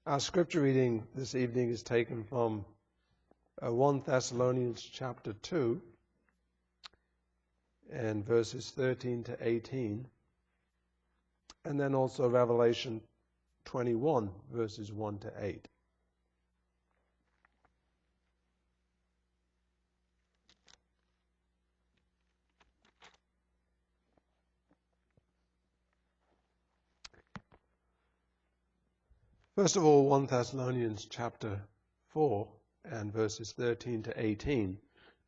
Our scripture reading this evening is taken from 1 Thessalonians chapter 2 and verses 13 to 18, and then also Revelation 21 verses 1 to 8. First of all, 1 Thessalonians chapter 4 and verses 13 to 18.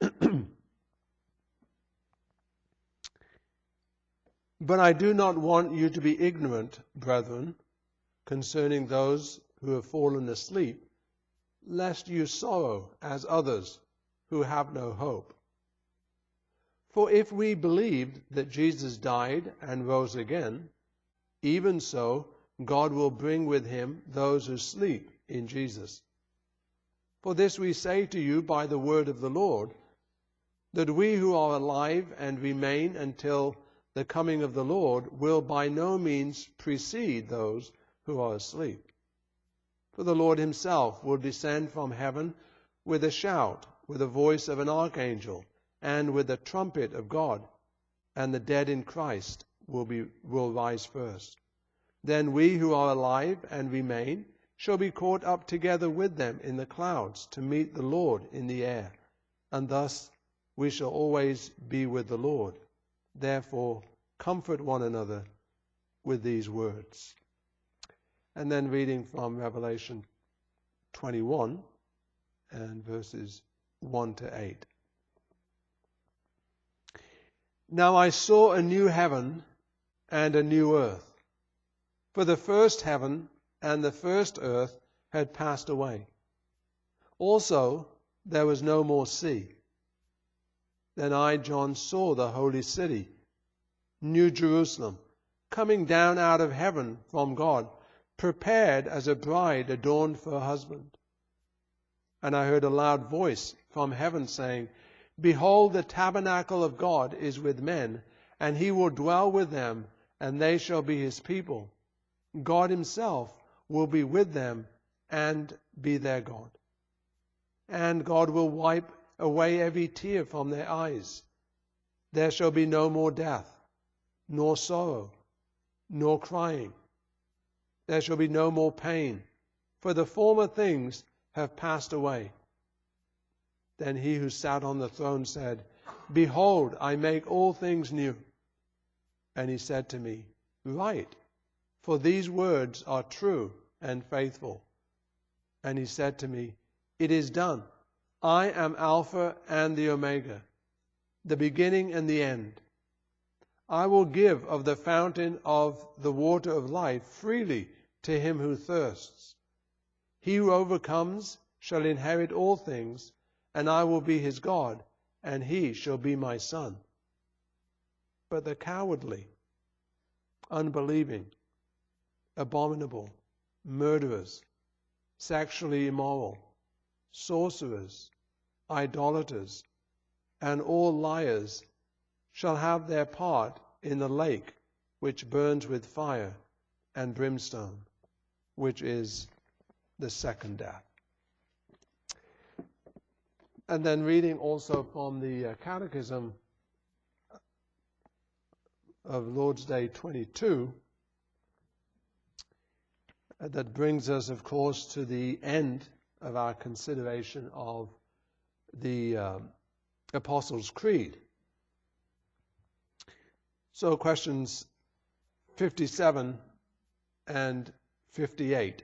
But I do not want you to be ignorant, brethren, concerning those who have fallen asleep, lest you sorrow as others who have no hope. For if we believed that Jesus died and rose again, even so God will bring with him those who sleep in Jesus. For this we say to you by the word of the Lord, that we who are alive and remain until the coming of the Lord will by no means precede those who are asleep. For the Lord himself will descend from heaven with a shout, with the voice of an archangel, and with the trumpet of God, and the dead in Christ will rise first. Then we who are alive and remain shall be caught up together with them in the clouds to meet the Lord in the air, and thus we shall always be with the Lord. Therefore, comfort one another with these words. And then reading from Revelation 21 and verses 1 to 8. Now I saw a new heaven and a new earth. For the first heaven and the first earth had passed away. Also, there was no more sea. Then I, John, saw the holy city, New Jerusalem, coming down out of heaven from God, prepared as a bride adorned for her husband. And I heard a loud voice from heaven saying, Behold, the tabernacle of God is with men, and he will dwell with them, and they shall be his people. God himself will be with them and be their God. And God will wipe away every tear from their eyes. There shall be no more death, nor sorrow, nor crying. There shall be no more pain, for the former things have passed away. Then he who sat on the throne said, Behold, I make all things new. And he said to me, Write, for these words are true and faithful. And he said to me, It is done. I am Alpha and the Omega, the beginning and the end. I will give of the fountain of the water of life freely to him who thirsts. He who overcomes shall inherit all things, and I will be his God, and he shall be my son. But the cowardly, unbelieving, abominable, murderers, sexually immoral, sorcerers, idolaters, and all liars shall have their part in the lake which burns with fire and brimstone, which is the second death. And then reading also from the Catechism of Lord's Day 22, that brings us, of course, to the end of our consideration of the Apostles' Creed. So questions 57 and 58.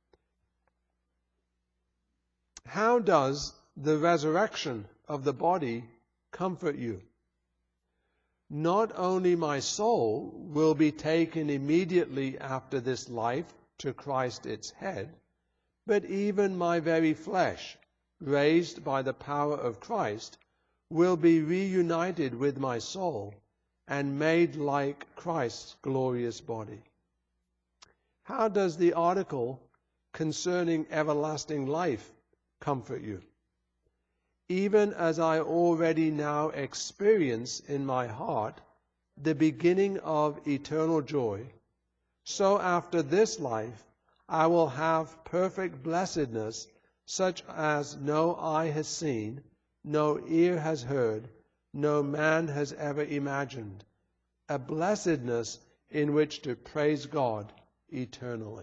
How does the resurrection of the body comfort you? Not only my soul will be taken immediately after this life to Christ its head, but even my very flesh, raised by the power of Christ, will be reunited with my soul and made like Christ's glorious body. How does the article concerning everlasting life comfort you? Even as I already now experience in my heart the beginning of eternal joy, so after this life I will have perfect blessedness, such as no eye has seen, no ear has heard, no man has ever imagined. A blessedness in which to praise God eternally.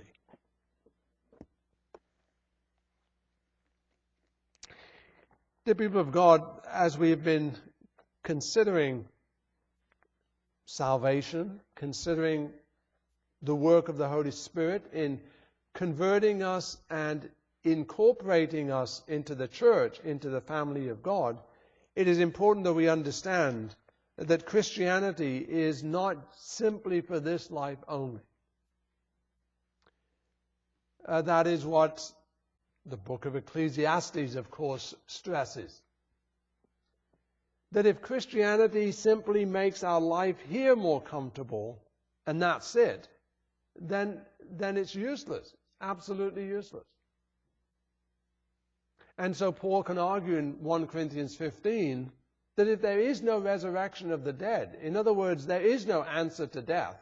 The people of God, as we've been considering salvation, considering the work of the Holy Spirit in converting us and incorporating us into the church, into the family of God, it is important that we understand that Christianity is not simply for this life only. That is what the book of Ecclesiastes, of course, stresses. That if Christianity simply makes our life here more comfortable, and that's it, then it's useless. Absolutely useless. And so Paul can argue in 1 Corinthians 15 that if there is no resurrection of the dead, in other words, there is no answer to death,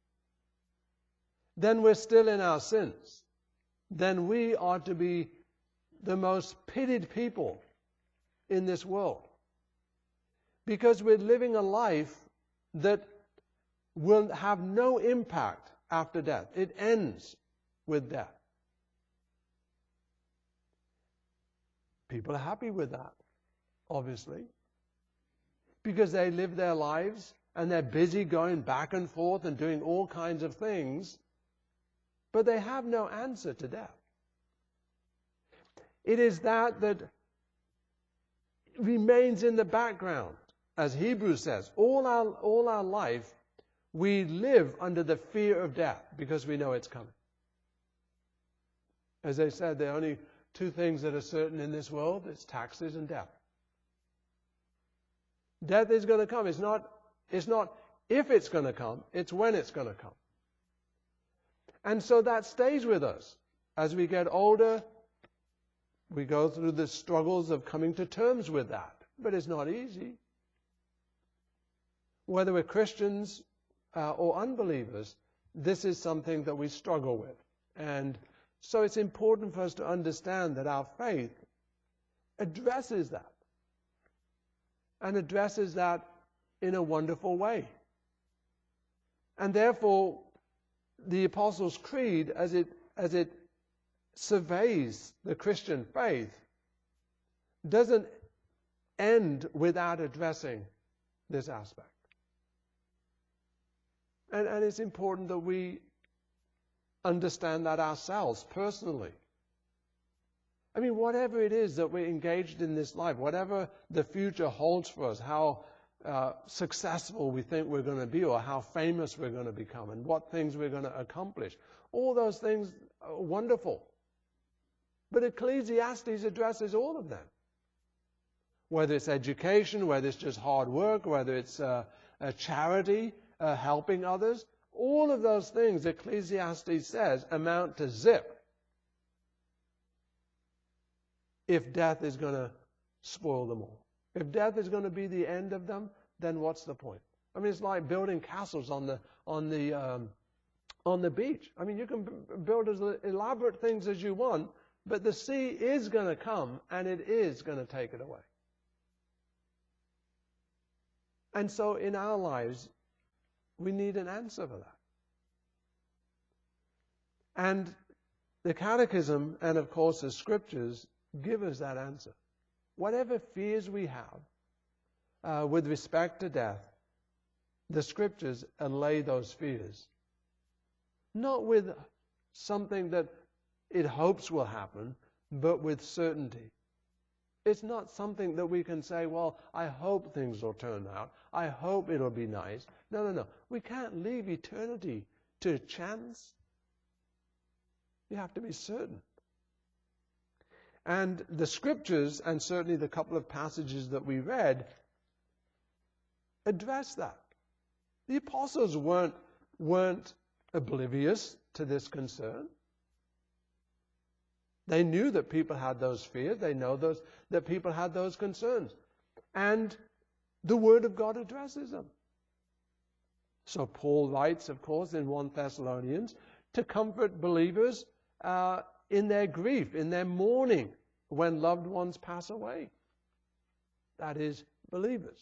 then we're still in our sins. Then we are to be the most pitied people in this world. Because we're living a life that will have no impact after death. It ends with death. People are happy with that, obviously, because they live their lives and they're busy going back and forth and doing all kinds of things, but they have no answer to death. It is that remains in the background. As Hebrews says, all our life, we live under the fear of death because we know it's coming. As they said, there are only two things that are certain in this world. It's taxes and death. Death is going to come. It's not if it's going to come, it's when it's going to come. And so that stays with us. As we get older, we go through the struggles of coming to terms with that. But it's not easy. Whether we're Christians or unbelievers, this is something that we struggle with. And so it's important for us to understand that our faith addresses that. And addresses that in a wonderful way. And therefore, the Apostles' Creed, as it surveys the Christian faith, doesn't end without addressing this aspect. And it's important that we understand that ourselves personally. I mean, whatever it is that we're engaged in this life, whatever the future holds for us, how successful we think we're going to be, or how famous we're going to become, and what things we're going to accomplish, all those things are wonderful. But Ecclesiastes addresses all of them. Whether it's education, whether it's just hard work, whether it's a charity, helping others, all of those things, Ecclesiastes says, amount to zip if death is going to spoil them all. If death is going to be the end of them, then what's the point? I mean, it's like building castles on the beach. I mean, you can build as elaborate things as you want, but the sea is going to come and it is going to take it away. And so in our lives, we need an answer for that. And the Catechism and, of course, the Scriptures give us that answer. Whatever fears we have with respect to death, the Scriptures allay those fears. Not with something that it hopes will happen, but with certainty. It's not something that we can say, well, I hope things will turn out. I hope it'll be nice. No. We can't leave eternity to chance. You have to be certain. And the Scriptures, and certainly the couple of passages that we read, address that. The apostles weren't oblivious to this concern. They knew that people had those fears. They know that people had those concerns. And the Word of God addresses them. So Paul writes, of course, in 1 Thessalonians, to comfort believers in their grief, in their mourning, when loved ones pass away. That is, believers.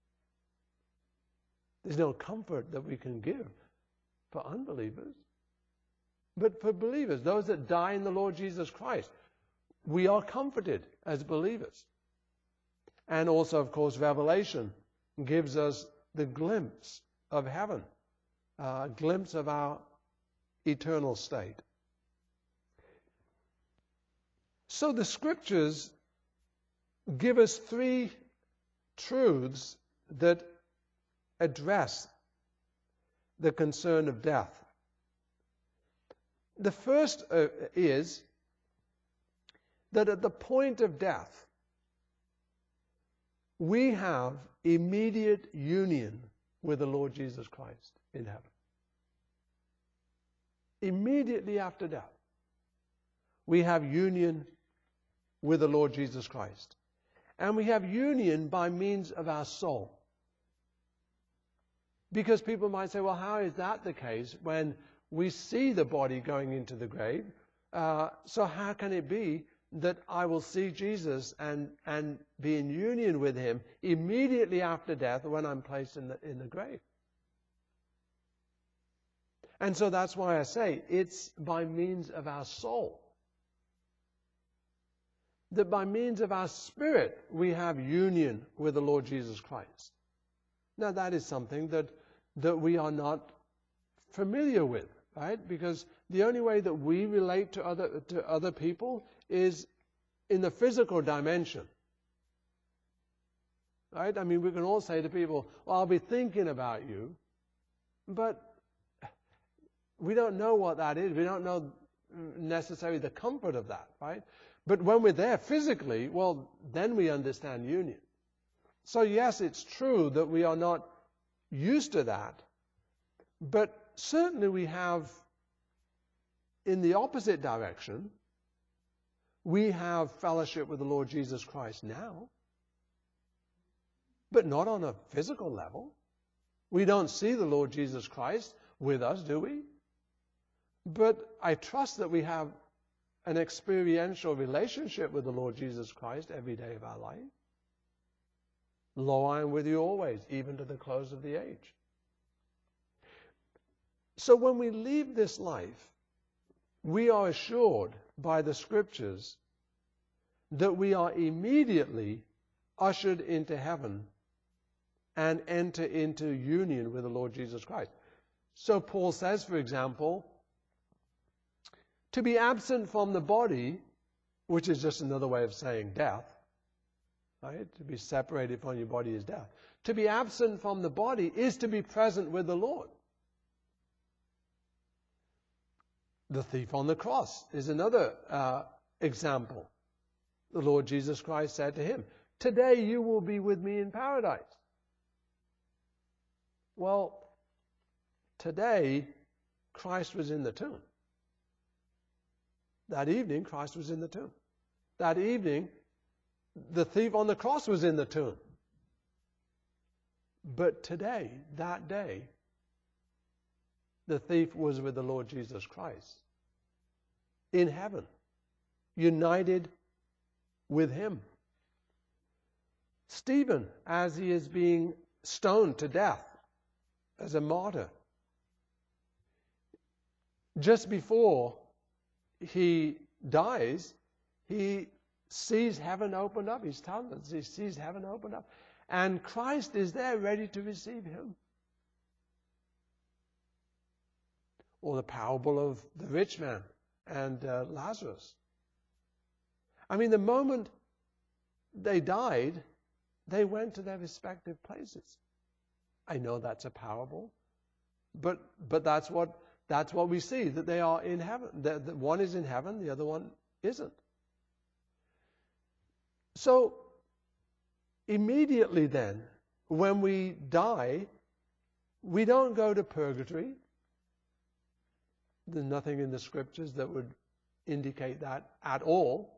There's no comfort that we can give for unbelievers. But for believers, those that die in the Lord Jesus Christ, we are comforted as believers. And also, of course, Revelation gives us the glimpse of heaven, a glimpse of our eternal state. So the Scriptures give us three truths that address the concern of death. The first is that at the point of death, we have immediate union with the Lord Jesus Christ in heaven. Immediately after death, we have union with the Lord Jesus Christ. And we have union by means of our soul. Because people might say, well, how is that the case when we see the body going into the grave? So how can it be that I will see Jesus and be in union with him immediately after death when I'm placed in the grave? And so that's why I say it's by means of our soul. That by means of our spirit we have union with the Lord Jesus Christ. Now that is something that we are not familiar with, right? Because the only way that we relate to other people is in the physical dimension. Right? I mean, we can all say to people, well, I'll be thinking about you. But we don't know what that is. We don't know necessarily the comfort of that, right? But when we're there physically, well, then we understand union. So yes, it's true that we are not used to that. But certainly we have, in the opposite direction, we have fellowship with the Lord Jesus Christ now. But not on a physical level. We don't see the Lord Jesus Christ with us, do we? But I trust that we have an experiential relationship with the Lord Jesus Christ every day of our life. Lo, I am with you always, even to the close of the age. So when we leave this life, we are assured by the Scriptures that we are immediately ushered into heaven and enter into union with the Lord Jesus Christ. So Paul says, for example, to be absent from the body, which is just another way of saying death, right? To be separated from your body is death. To be absent from the body is to be present with the Lord. The thief on the cross is another example. The Lord Jesus Christ said to him, "Today you will be with me in paradise." Well, today Christ was in the tomb. That evening, Christ was in the tomb. That evening, the thief on the cross was in the tomb. But today, that day, the thief was with the Lord Jesus Christ in heaven, united with him. Stephen, as he is being stoned to death as a martyr, just before he dies, he sees heaven opened up. He's telling us he sees heaven opened up. And Christ is there ready to receive him. Or the parable of the rich man and Lazarus. I mean, the moment they died, they went to their respective places. I know that's a parable, but that's what we see, that they are in heaven. That one is in heaven, the other one isn't. So, immediately then, when we die, we don't go to purgatory. There's nothing in the Scriptures that would indicate that at all.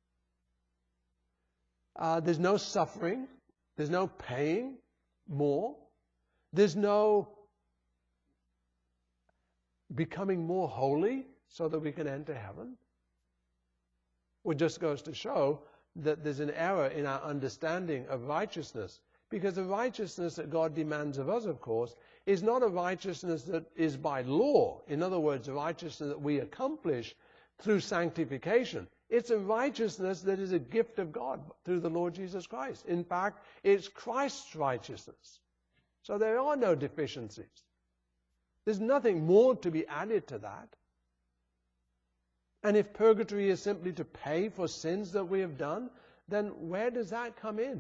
There's no suffering. There's no paying more. There's no becoming more holy so that we can enter heaven? Well, it just goes to show that there's an error in our understanding of righteousness. Because the righteousness that God demands of us, of course, is not a righteousness that is by law. In other words, a righteousness that we accomplish through sanctification. It's a righteousness that is a gift of God through the Lord Jesus Christ. In fact, it's Christ's righteousness. So there are no deficiencies. There's nothing more to be added to that. And if purgatory is simply to pay for sins that we have done, then where does that come in?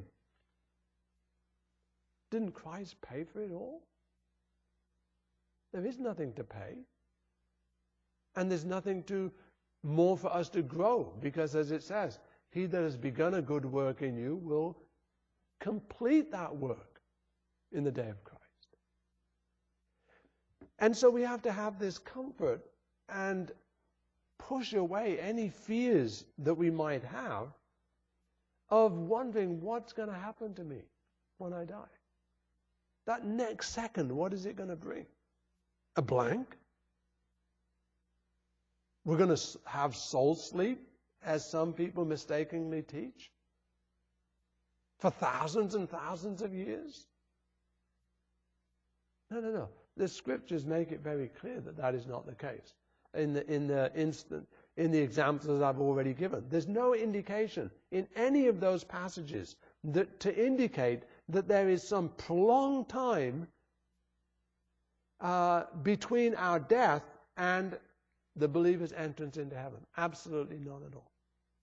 Didn't Christ pay for it all? There is nothing to pay. And there's nothing more for us to grow, because as it says, he that has begun a good work in you will complete that work in the day of Christ. And so we have to have this comfort and push away any fears that we might have of wondering what's going to happen to me when I die. That next second, what is it going to bring? A blank? We're going to have soul sleep, as some people mistakenly teach, for thousands and thousands of years? No. The scriptures make it very clear that that is not the case. In the examples I've already given, there's no indication in any of those passages to indicate that there is some prolonged time between our death and the believer's entrance into heaven. Absolutely not at all.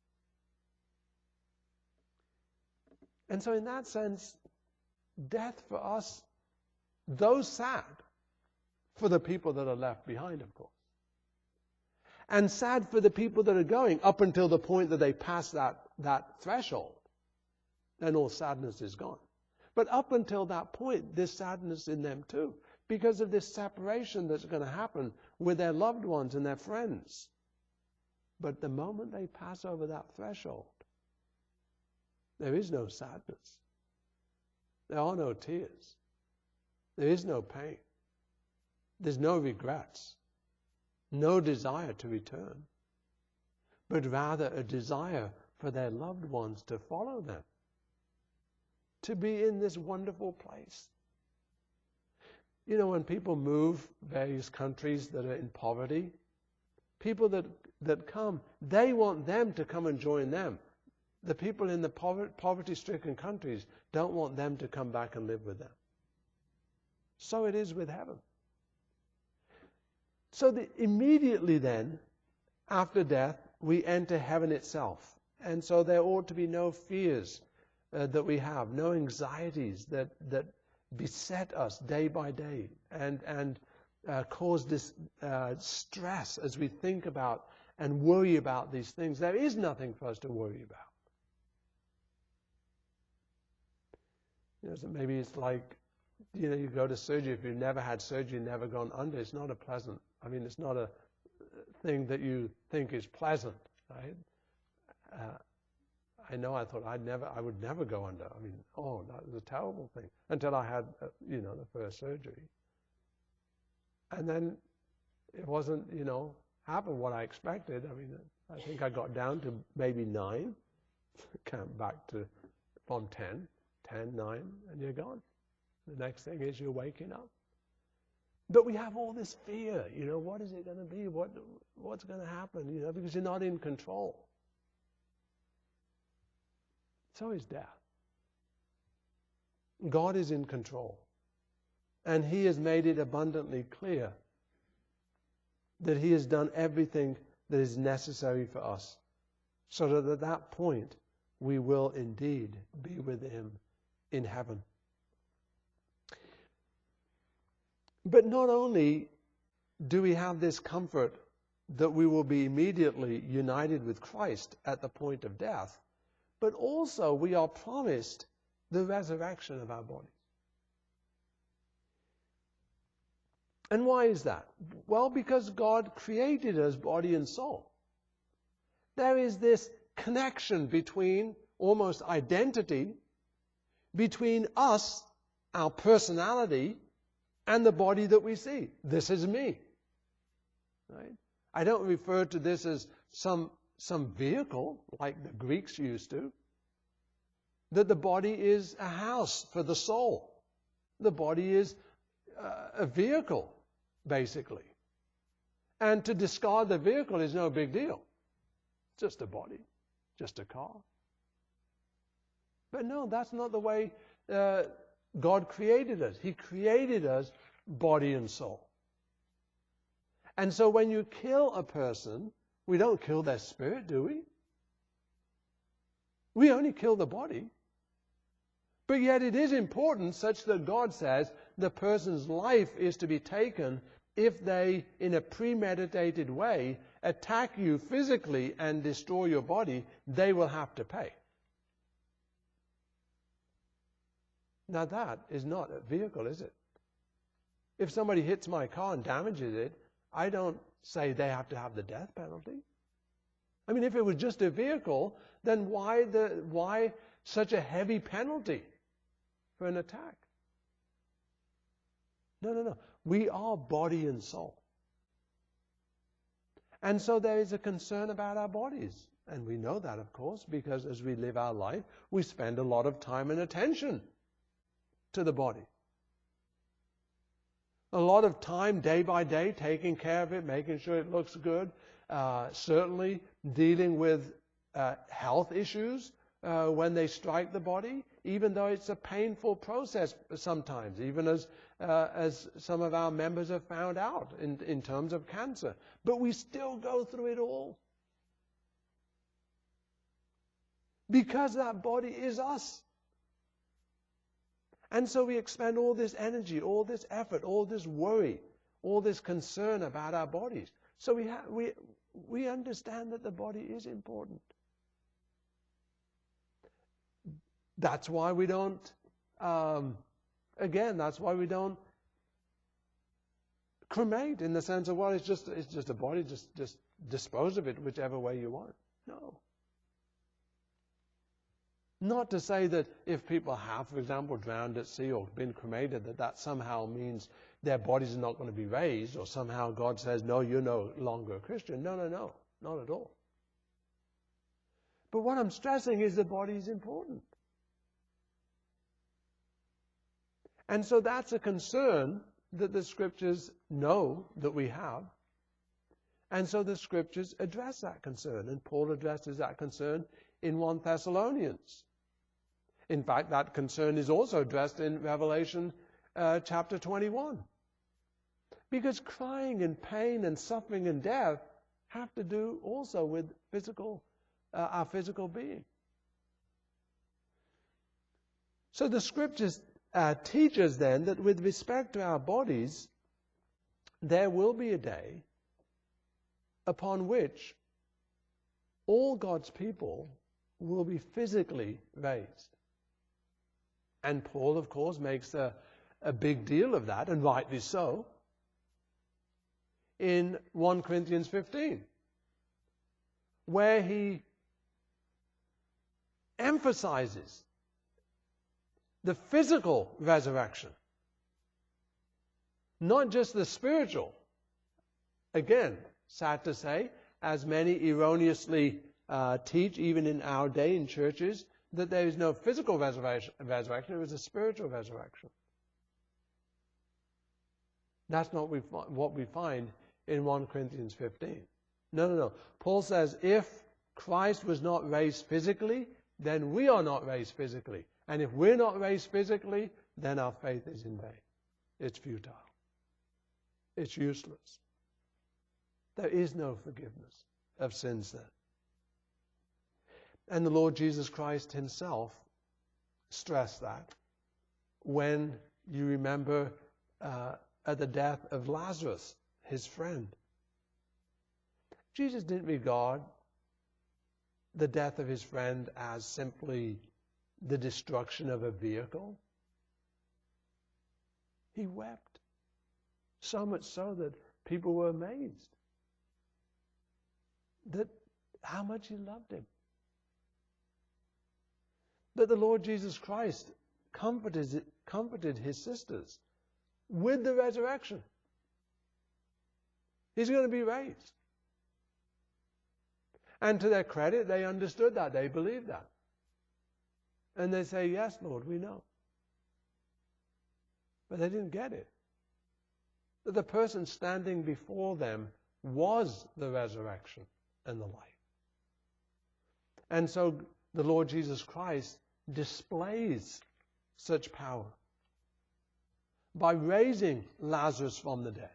And so in that sense, death for us, though sad, for the people that are left behind, of course, and sad for the people that are going up until the point that they pass that threshold, then all sadness is gone. But up until that point, there's sadness in them too, because of this separation that's going to happen with their loved ones and their friends. But the moment they pass over that threshold, there is no sadness. There are no tears. There is no pain. There's no regrets. No desire to return, but rather a desire for their loved ones to follow them, to be in this wonderful place. You know, when people move various countries that are in poverty, people that come, they want them to come and join them. The people in the poverty-stricken countries don't want them to come back and live with them. So it is with heaven. So immediately then, after death, we enter heaven itself. And so there ought to be no fears that we have, no anxieties that beset us day by day and cause this stress as we think about and worry about these things. There is nothing for us to worry about. You know, so maybe it's like, you know, you go to surgery. If you've never had surgery, never gone under, it's not it's not a thing that you think is pleasant, right? I know I thought I would never go under. I mean, that was a terrible thing until I had, the first surgery. And then it wasn't, happened what I expected. I mean, I think I got down to maybe 9, count back from 10, 9, and you're gone. The next thing is you're waking up. But we have all this fear, what is it going to be? What's going to happen, because you're not in control. So is death. God is in control. And He has made it abundantly clear that He has done everything that is necessary for us, so that at that point we will indeed be with Him in heaven. But not only do we have this comfort that we will be immediately united with Christ at the point of death, but also we are promised the resurrection of our bodies. And why is that? Well, because God created us body and soul. There is this connection between, almost identity, between us, our personality, and the body that we see. This is me. Right? I don't refer to this as some vehicle like the Greeks used to. That the body is a house for the soul. The body is a vehicle, basically. And to discard the vehicle is no big deal. It's just a body, just a car. But no, that's not the way God created us. He created us body and soul. And so when you kill a person, we don't kill their spirit, do we? We only kill the body. But yet it is important such that God says the person's life is to be taken if they, in a premeditated way, attack you physically and destroy your body, they will have to pay. Now that is not a vehicle, is it? If somebody hits my car and damages it, I don't say they have to have the death penalty. I mean, if it was just a vehicle, then why such a heavy penalty for an attack? No. We are body and soul. And so there is a concern about our bodies. And we know that, of course, because as we live our life, we spend a lot of time and attention to the body. A lot of time, day by day, taking care of it, making sure it looks good. Certainly dealing with health issues when they strike the body, even though it's a painful process sometimes, even as some of our members have found out in terms of cancer. But we still go through it all. Because that body is us. And so we expend all this energy, all this effort, all this worry, all this concern about our bodies. So we understand that the body is important. That's why we don't, that's why we don't cremate in the sense of, well, it's just a body, just dispose of it whichever way you want. No. Not to say that if people have, for example, drowned at sea or been cremated, that somehow means their bodies are not going to be raised, or somehow God says, no, you're no longer a Christian. No, not at all. But what I'm stressing is the body is important. And so that's a concern that the Scriptures know that we have. And so the Scriptures address that concern. And Paul addresses that concern in 1 Thessalonians. In fact, that concern is also addressed in Revelation chapter 21. Because crying and pain and suffering and death have to do also with our physical being. So the Scriptures teach us then that with respect to our bodies, there will be a day upon which all God's people will be physically raised. And Paul, of course, makes a big deal of that, and rightly so, in 1 Corinthians 15, where he emphasizes the physical resurrection, not just the spiritual. Again, sad to say, as many erroneously teach, even in our day in churches, that there is no physical resurrection, it was a spiritual resurrection. That's not what we find in 1 Corinthians 15. No. Paul says, if Christ was not raised physically, then we are not raised physically. And if we're not raised physically, then our faith is in vain. It's futile. It's useless. There is no forgiveness of sins then. And the Lord Jesus Christ himself stressed that when you remember at the death of Lazarus, his friend. Jesus didn't regard the death of his friend as simply the destruction of a vehicle. He wept, so much so that people were amazed that how much he loved him. That the Lord Jesus Christ comforted his sisters with the resurrection. He's going to be raised. And to their credit, they understood that. They believed that. And they say, yes, Lord, we know. But they didn't get it. That the person standing before them was the resurrection and the life. And so the Lord Jesus Christ displays such power by raising Lazarus from the dead,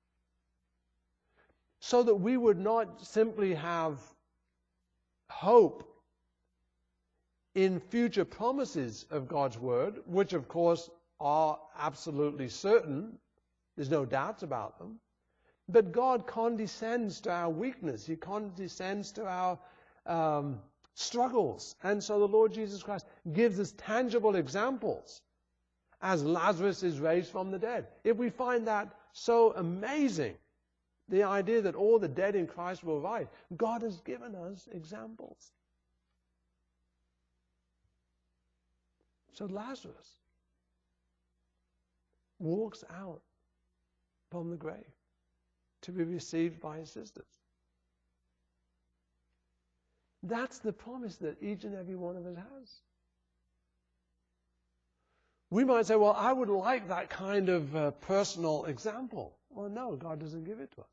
so that we would not simply have hope in future promises of God's word, which of course are absolutely certain. There's no doubts about them. But God condescends to our weakness. He condescends to our struggles. And so the Lord Jesus Christ gives us tangible examples as Lazarus is raised from the dead. If we find that so amazing, the idea that all the dead in Christ will rise, God has given us examples. So Lazarus walks out from the grave to be received by his sisters. That's the promise that each and every one of us has. We might say, well, I would like that kind of personal example. Well, no, God doesn't give it to us.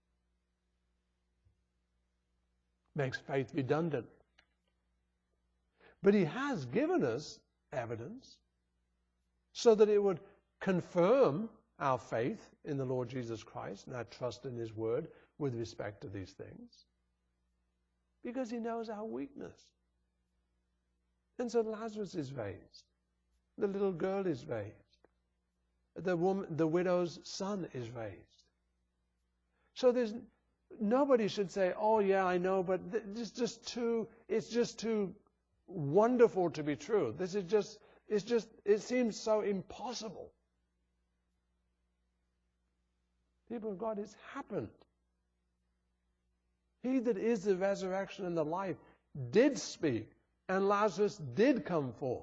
Makes faith redundant. But he has given us evidence so that it would confirm our faith in the Lord Jesus Christ and our trust in his word with respect to these things, because he knows our weakness. And so Lazarus is raised. The little girl is raised. The widow's son is raised. So nobody should say, oh yeah, I know, but it's just too wonderful to be true. It seems so impossible. People of God, it's happened. He that is the resurrection and the life did speak, and Lazarus did come forth.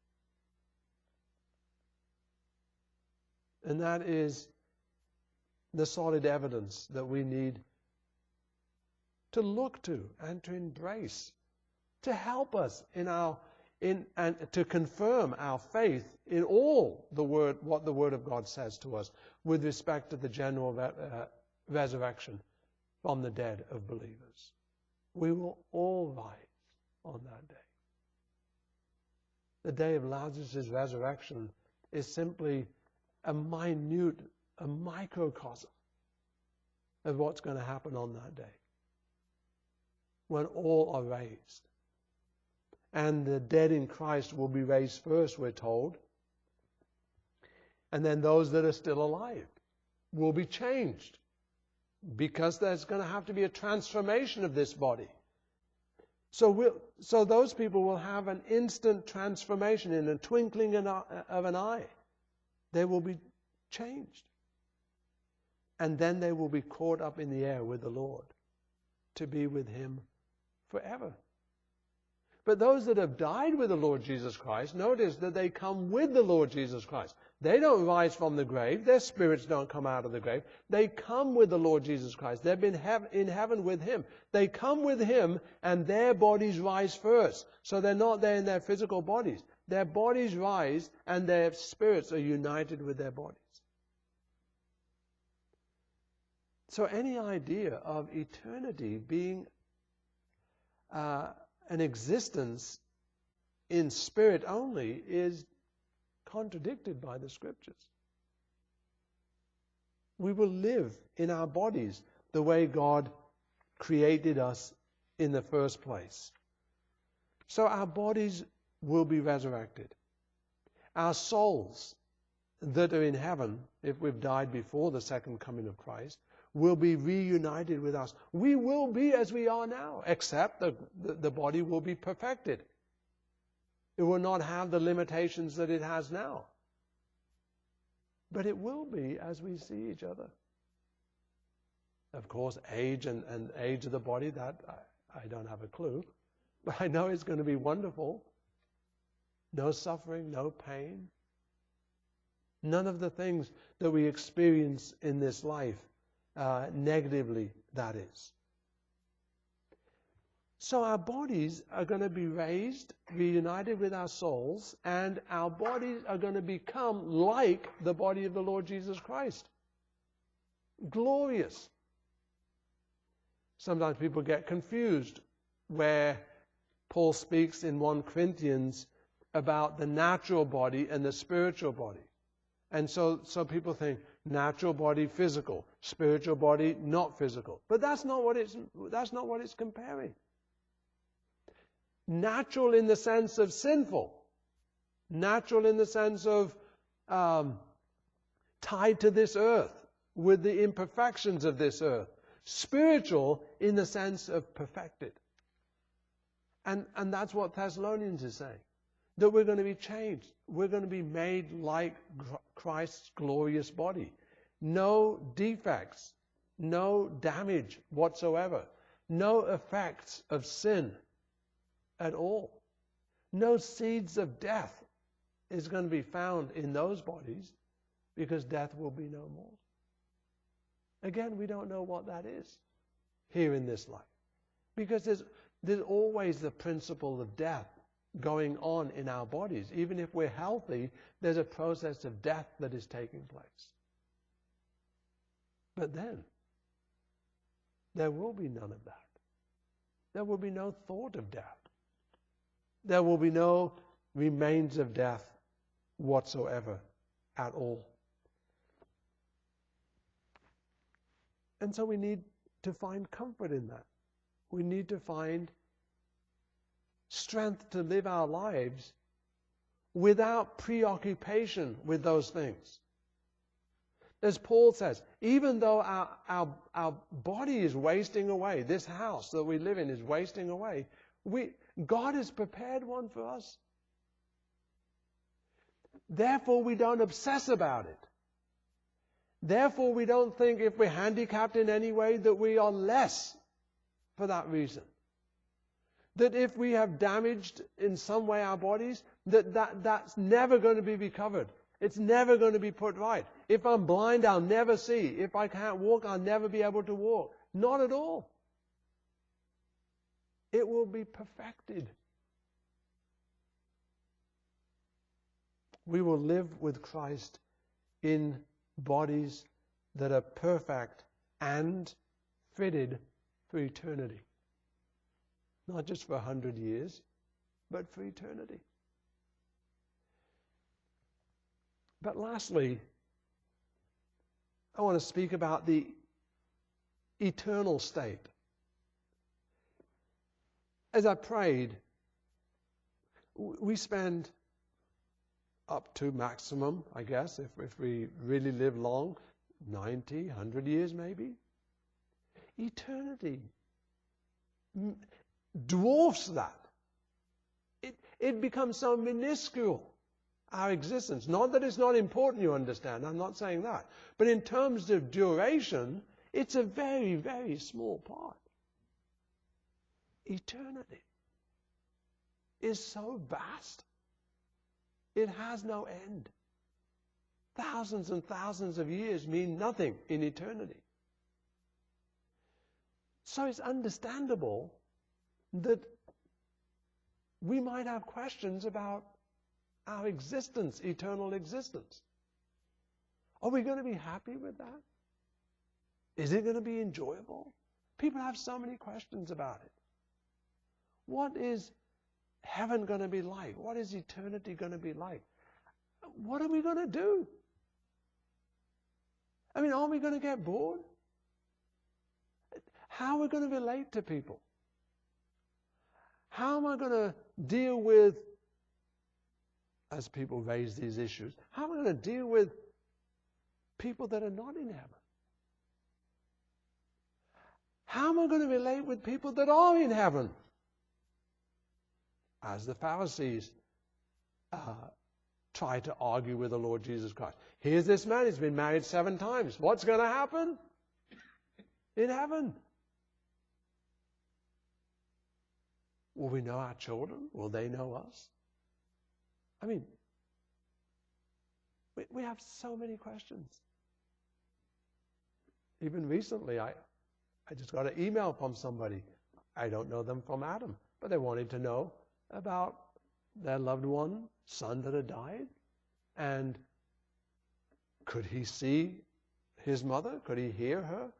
And that is the solid evidence that we need to look to and to embrace, to help us and to confirm our faith in all what the Word of God says to us with respect to the general resurrection from the dead of believers. We will all rise on that day. The day of Lazarus' resurrection is simply a microcosm of what's going to happen on that day, when all are raised. And the dead in Christ will be raised first, we're told. And then those that are still alive will be changed, because there's going to have to be a transformation of this body. So those people will have an instant transformation in a twinkling of an eye. They will be changed. And then they will be caught up in the air with the Lord to be with him forever. But those that have died with the Lord Jesus Christ, notice that they come with the Lord Jesus Christ. They don't rise from the grave. Their spirits don't come out of the grave. They come with the Lord Jesus Christ. They've been in heaven with him. They come with him, and their bodies rise first. So they're not there in their physical bodies. Their bodies rise, and their spirits are united with their bodies. So any idea of eternity being an existence in spirit only is contradicted by the Scriptures. We will live in our bodies the way God created us in the first place. So our bodies will be resurrected. Our souls that are in heaven, if we've died before the second coming of Christ, will be reunited with us. We will be as we are now, except the body will be perfected. It will not have the limitations that it has now. But it will be as we see each other. Of course, age and age of the body, that I don't have a clue. But I know it's going to be wonderful. No suffering, no pain. None of the things that we experience in this life, negatively, that is. So our bodies are going to be raised, reunited with our souls, and our bodies are going to become like the body of the Lord Jesus Christ. Glorious. Sometimes people get confused where Paul speaks in 1 Corinthians about the natural body and the spiritual body. And so people think natural body physical, spiritual body not physical. But that's not what it's comparing. Natural in the sense of sinful. Natural in the sense of tied to this earth with the imperfections of this earth. Spiritual in the sense of perfected. And that's what Thessalonians is saying. That we're going to be changed. We're going to be made like Christ's glorious body. No defects. No damage whatsoever. No effects of sin at all. No seeds of death is going to be found in those bodies because death will be no more. Again, we don't know what that is here in this life. Because there's always the principle of death going on in our bodies. Even if we're healthy, there's a process of death that is taking place. But then, there will be none of that. There will be no thought of death. There will be no remains of death whatsoever at all. And so we need to find comfort in that. We need to find strength to live our lives without preoccupation with those things. As Paul says, even though our body is wasting away, this house that we live in is wasting away, God has prepared one for us. Therefore, we don't obsess about it. Therefore, we don't think if we're handicapped in any way that we are less for that reason. That if we have damaged in some way our bodies, that's never going to be recovered. It's never going to be put right. If I'm blind, I'll never see. If I can't walk, I'll never be able to walk. Not at all. It will be perfected. We will live with Christ in bodies that are perfect and fitted for eternity. Not just for 100 years, but for eternity. But lastly, I want to speak about the eternal state. As I prayed, we spend up to maximum, I guess, if we really live long, 90, 100 years maybe. Eternity dwarfs that. It becomes so minuscule, our existence. Not that it's not important, you understand. I'm not saying that. But in terms of duration, it's a very, very small part. Eternity is so vast. It has no end. Thousands and thousands of years mean nothing in eternity. So it's understandable that we might have questions about our existence, eternal existence. Are we going to be happy with that? Is it going to be enjoyable? People have so many questions about it. What is heaven going to be like? What is eternity going to be like? What are we going to do? I mean, aren't we going to get bored? How are we going to relate to people? How am I going to deal with, as people raise these issues, how am I going to deal with people that are not in heaven? How am I going to relate with people that are in heaven? As the Pharisees try to argue with the Lord Jesus Christ. Here's this man, he's been married 7 times. What's going to happen in heaven? Will we know our children? Will they know us? I mean, we have so many questions. Even recently, I just got an email from somebody. I don't know them from Adam, but they wanted to know about their loved one, son that had died. And could he see his mother? Could he hear her?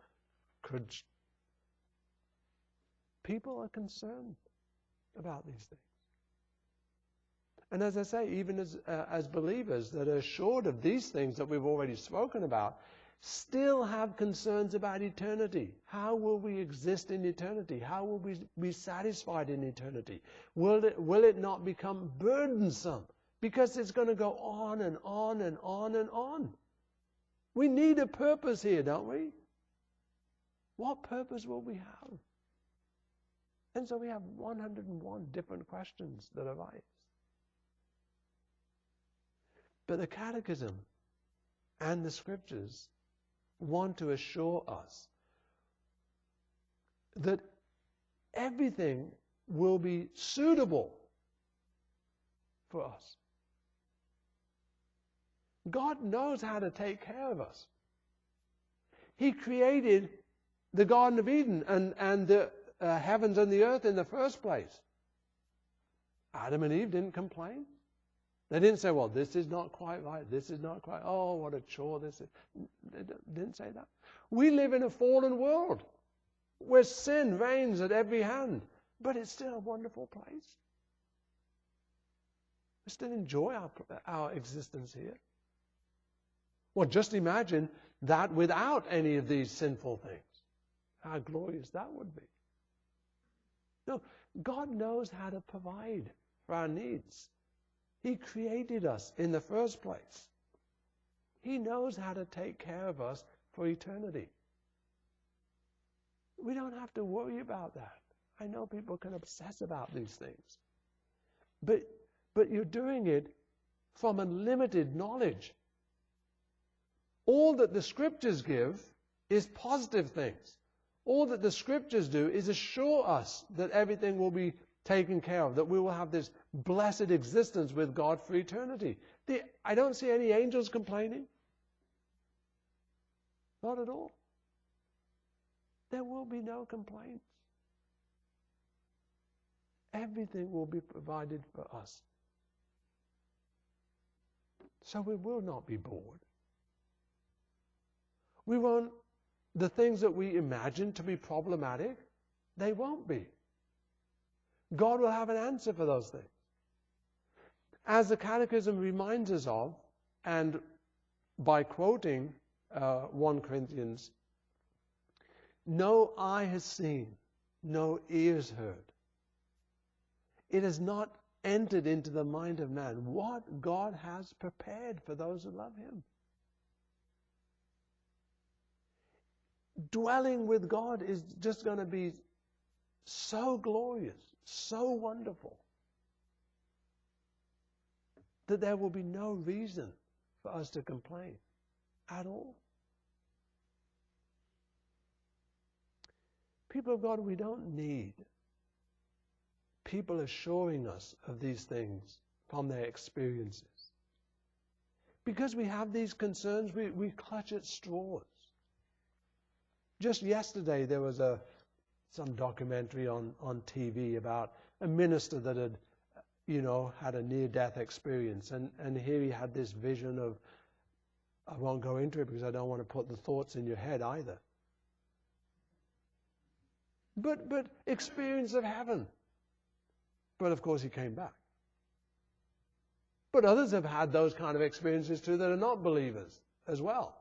People are concerned about these things. And as I say, even as believers that are assured of these things that we've already spoken about, still have concerns about eternity. How will we exist in eternity? How will we be satisfied in eternity? Will it not become burdensome? Because it's going to go on and on and on and on. We need a purpose here, don't we? What purpose will we have? And so we have 101 different questions that arise. But the Catechism and the Scriptures want to assure us that everything will be suitable for us. God knows how to take care of us. He created the Garden of Eden and the heavens and the earth in the first place. Adam and Eve didn't complain. They didn't say, well, this is not quite right. This is not quite, oh, what a chore this is. They didn't say that. We live in a fallen world where sin reigns at every hand, but it's still a wonderful place. We still enjoy our existence here. Well, just imagine that without any of these sinful things. How glorious that would be. No, God knows how to provide for our needs. He created us in the first place. He knows how to take care of us for eternity. We don't have to worry about that. I know people can obsess about these things. But you're doing it from a limited knowledge. All that the Scriptures give is positive things. All that the Scriptures do is assure us that everything will be taken care of, that we will have this blessed existence with God for eternity. I don't see any angels complaining. Not at all. There will be no complaints. Everything will be provided for us. So we will not be bored. The things that we imagine to be problematic, they won't be. God will have an answer for those things. As the Catechism reminds us of, and by quoting 1 Corinthians, no eye has seen, no ears heard. It has not entered into the mind of man what God has prepared for those who love Him. Dwelling with God is just going to be so glorious, so wonderful, that there will be no reason for us to complain at all. People of God, we don't need people assuring us of these things from their experiences. Because we have these concerns, we clutch at straws. Just yesterday there was some documentary on TV about a minister that had, had a near-death experience. And here he had this vision of, I won't go into it because I don't want to put the thoughts in your head either. But experience of heaven. But of course he came back. But others have had those kind of experiences too that are not believers as well.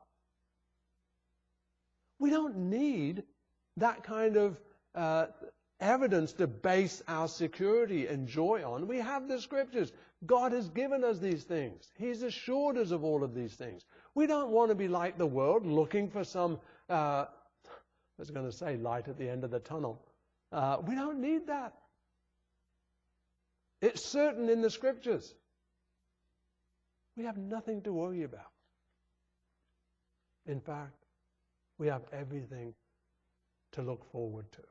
We don't need that kind of evidence to base our security and joy on. We have the Scriptures. God has given us these things. He's assured us of all of these things. We don't want to be like the world, looking for some, I was going to say, light at the end of the tunnel. We don't need that. It's certain in the Scriptures. We have nothing to worry about. In fact, we have everything to look forward to.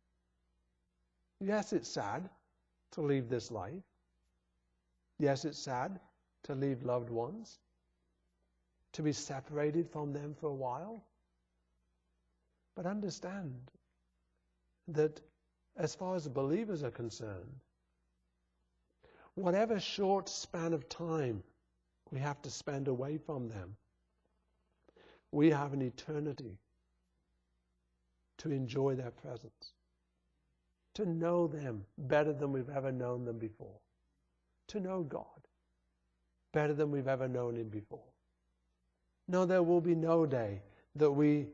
Yes, it's sad to leave this life. Yes, it's sad to leave loved ones, to be separated from them for a while. But understand that as far as the believers are concerned, whatever short span of time we have to spend away from them, we have an eternity to enjoy their presence, to know them better than we've ever known them before, to know God better than we've ever known Him before. No, there will be no day that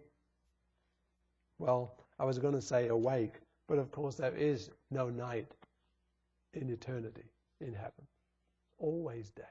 I was going to say awake, but of course there is no night in eternity in heaven. Always day.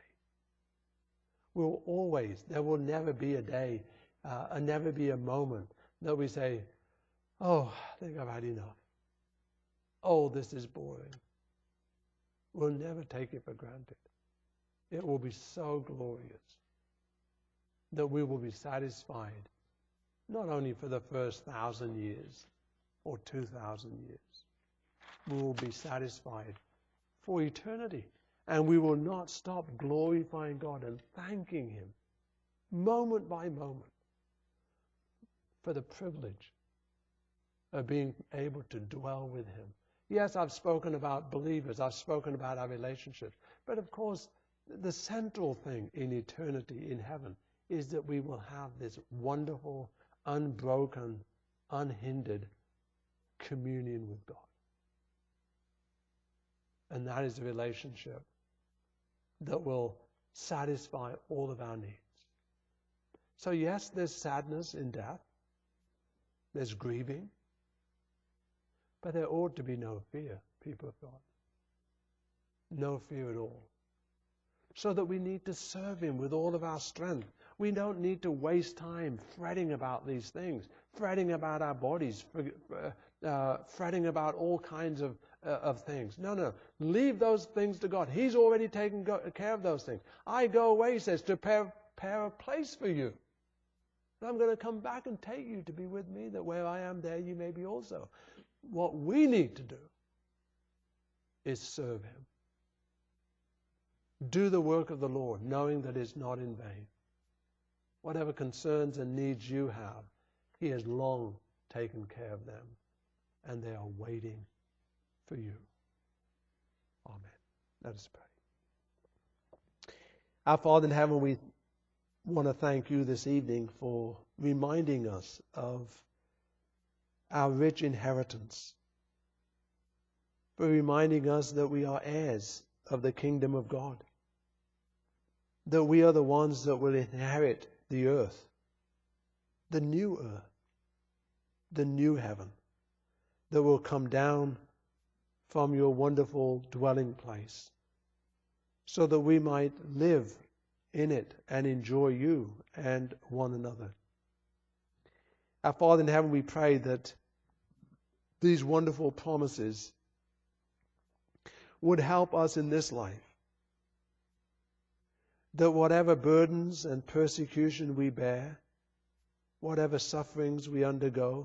There will never be a day, and never be a moment that we say, oh, I think I've had enough. Oh, this is boring. We'll never take it for granted. It will be so glorious that we will be satisfied, not only for the first 1,000 years or 2,000 years. We will be satisfied for eternity. And we will not stop glorifying God and thanking Him moment by moment for the privilege of being able to dwell with Him. Yes, I've spoken about believers. I've spoken about our relationships. But of course, the central thing in eternity in heaven is that we will have this wonderful, unbroken, unhindered communion with God. And that is a relationship that will satisfy all of our needs. So yes, there's sadness in death. There's grieving. But there ought to be no fear, people of God. No fear at all. So that we need to serve Him with all of our strength. We don't need to waste time fretting about these things, fretting about our bodies, fretting about all kinds of things. No. Leave those things to God. He's already taken care of those things. I go away, He says, to prepare a place for you. And I'm going to come back and take you to be with me, that where I am, there you may be also. What we need to do is serve Him. Do the work of the Lord, knowing that it's not in vain. Whatever concerns and needs you have, He has long taken care of them, and they are waiting for you. Amen. Let us pray. Our Father in heaven, we want to thank you this evening for reminding us of our rich inheritance, for reminding us that we are heirs of the kingdom of God, that we are the ones that will inherit the earth, the new earth, the new heaven that will come down from your wonderful dwelling place, so that we might live in it and enjoy you and one another. Our Father in heaven, we pray that these wonderful promises would help us in this life, that whatever burdens and persecution we bear, whatever sufferings we undergo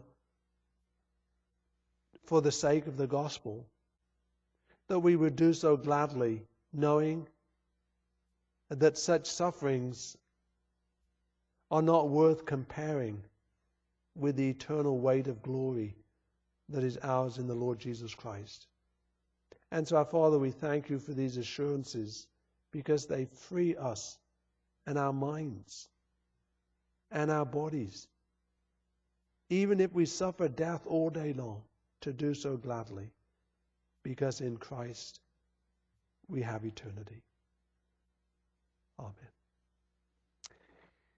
for the sake of the gospel, that we would do so gladly, knowing that such sufferings are not worth comparing with the eternal weight of glory that is ours in the Lord Jesus Christ. And so, our Father, we thank you for these assurances, because they free us and our minds and our bodies, even if we suffer death all day long, to do so gladly, because in Christ we have eternity. Amen.